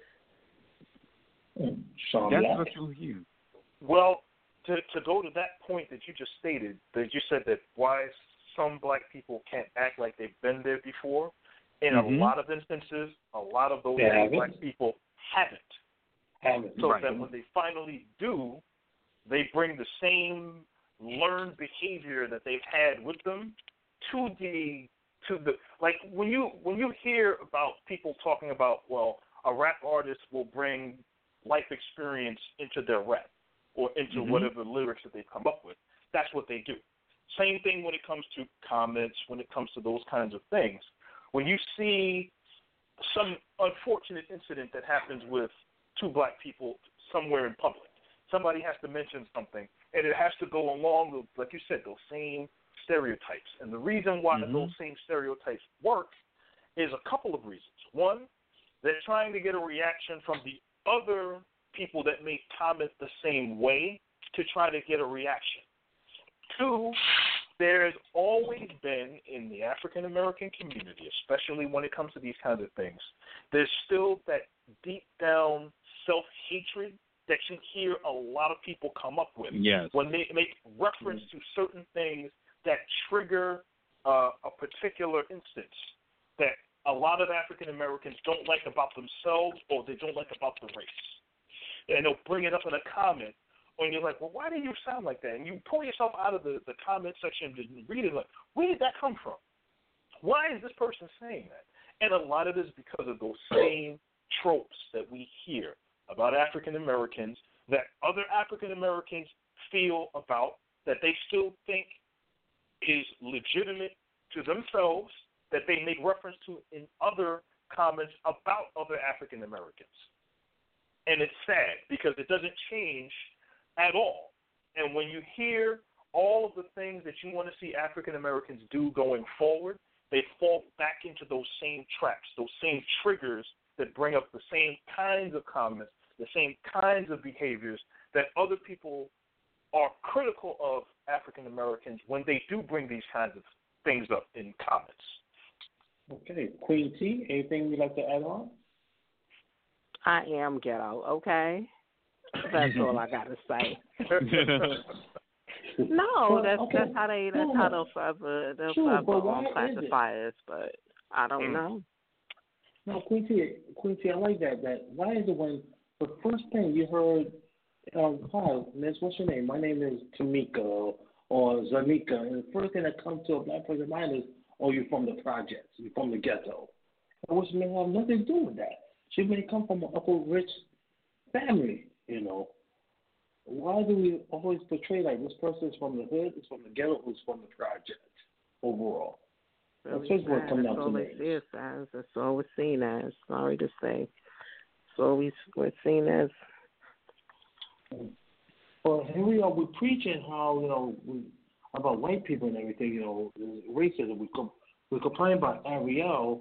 That's what you'll hear. Well, to go to that point that you just stated, that you said that why some black people can't act like they've been there before. In a lot of instances, a lot of those black people haven't. So that when they finally do, they bring the same learned behavior that they've had with them to the like when you hear about people talking about, well, a rap artist will bring life experience into their rap or into whatever lyrics that they've come up with. That's what they do. Same thing when it comes to comments, when it comes to those kinds of things. When you see some unfortunate incident that happens with two black people somewhere in public, somebody has to mention something, and it has to go along with, like you said, those same stereotypes. And the reason why those same stereotypes work is a couple of reasons. One, they're trying to get a reaction from the other people that make comments the same way to try to get a reaction. Two, there's always been in the African American community, especially when it comes to these kinds of things, there's still that deep down self-hatred that you hear a lot of people come up with when they make reference to certain things that trigger a particular instance that a lot of African Americans don't like about themselves or they don't like about the race. And they'll bring it up in a comment, and you're like, well, why do you sound like that? And you pull yourself out of the comment section and read it like, where did that come from? Why is this person saying that? And a lot of it is because of those same tropes that we hear about African Americans that other African Americans feel about, that they still think is legitimate to themselves, that they make reference to in other comments about other African Americans. And it's sad because it doesn't change at all. And when you hear all of the things that you want to see African Americans do going forward, they fall back into those same traps, those same triggers that bring up the same kinds of comments, the same kinds of behaviors that other people are critical of African Americans when they do bring these kinds of things up in comments. Okay, Queen T, anything you'd like to add on? I am ghetto, okay? That's all I gotta say. No, that's how they'll forever classify us, but I don't know. No, Queen T, I like that. That why is it when the first thing you heard, hi, Miss, what's your name? My name is Tamika or Zanika, and the first thing that comes to a black person's mind is, oh, you're from the projects, you're from the ghetto, which may have nothing to do with that. She may come from an upper rich family, you know. Why do we always portray like this person is from the hood, is from the ghetto, is from the projects overall? That's what comes out to me. That's all we're seen as. Sorry to say. So we're seen as. Well, here we are. We're preaching how, you know, about white people and everything, you know, racism. We complain about Ariel,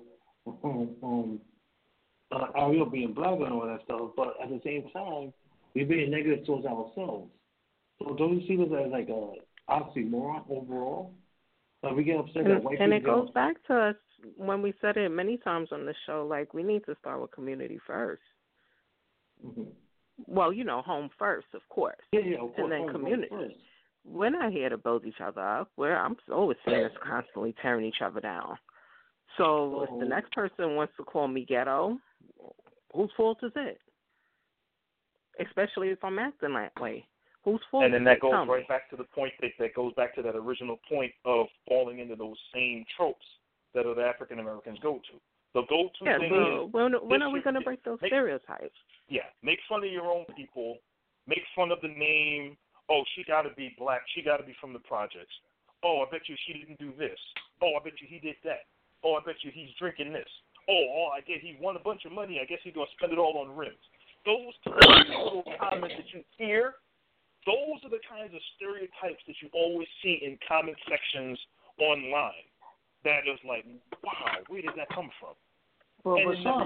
Ariel being black and all that stuff, but at the same time, we're being negative towards ourselves. So don't you see this as like a oxymoron overall? Like we get upset that white people. And it goes back to us when we said it many times on the show. Like we need to start with community first. Mm-hmm. Well, you know, home first, of course. Yeah, of course. And then community. We're not here to build each other up. I'm always seeing us constantly tearing each other down. So if the next person wants to call me ghetto, whose fault is it? Especially if I'm acting that way. Whose fault? And then that goes right back to the point that goes back to that original point of falling into those same tropes that other African Americans go to. The go-to thing is, when are we going to break those stereotypes? Yeah, make fun of your own people, make fun of the name. Oh, she got to be black. She got to be from the projects. Oh, I bet you she didn't do this. Oh, I bet you he did that. Oh, I bet you he's drinking this. Oh, I guess he won a bunch of money. I guess he's going to spend it all on rims. Those little comments that you hear, those are the kinds of stereotypes that you always see in comment sections online. That is like, wow, where did that come from? Well,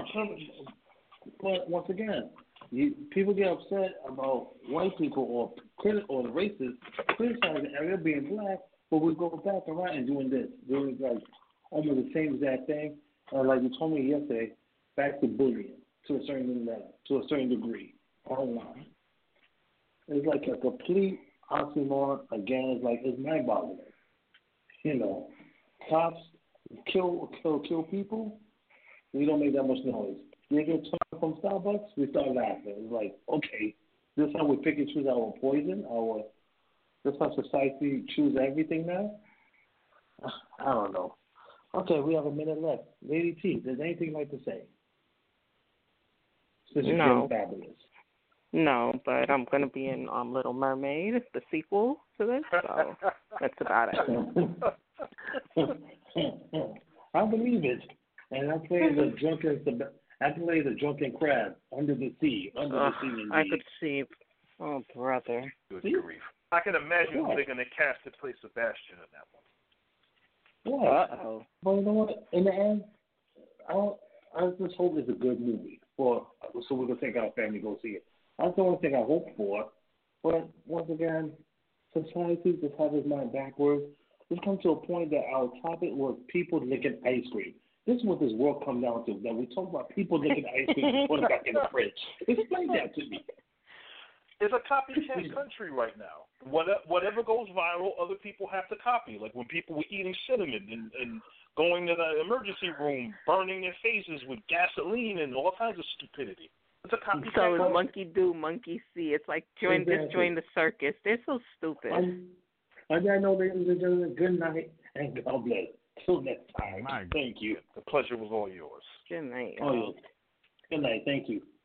but once again, people get upset about white people or the racists criticizing Ariel being black, but we go back around and doing this, doing like almost the same exact thing. Like you told me yesterday, back to bullying to a certain degree online. It's like a complete oxymoron. Again, it's mind-boggling. You know, cops kill people. We don't make that much noise. They get turned from Starbucks. We start laughing. It's like, okay, this is how we pick and choose our poison. This is how society choose everything now. I don't know. Okay, we have a minute left. Lady T, does anything you'd like to say? Since you're getting fabulous. No, but I'm going to be in Little Mermaid, the sequel to this, so that's about it. I believe it. And I play the drunken crab under the sea. I could see. Oh, brother. Good grief. I can imagine who they're going to cast to play Sebastian in that one. What? Uh-oh. But you know what? In the end, I just hope it's a good movie. So we can take our family to go see it. That's the only thing I hope for. But once again, society just has its mind backwards. It's come to a point that our topic was people licking ice cream. This is what this world comes down to. That we talk about people licking ice cream and put it back in the fridge. Explain that to me. It's a copycat country right now. Whatever goes viral, other people have to copy. Like when people were eating cinnamon and going to the emergency room, burning their faces with gasoline and all kinds of stupidity. It's a copycat So country. monkey do, monkey see. It's like join the circus. They're so stupid. I know, ladies and gentlemen, good night and God bless. Till next time. Thank you. The pleasure was all yours. Good night. Oh, yeah. Good night. Thank you.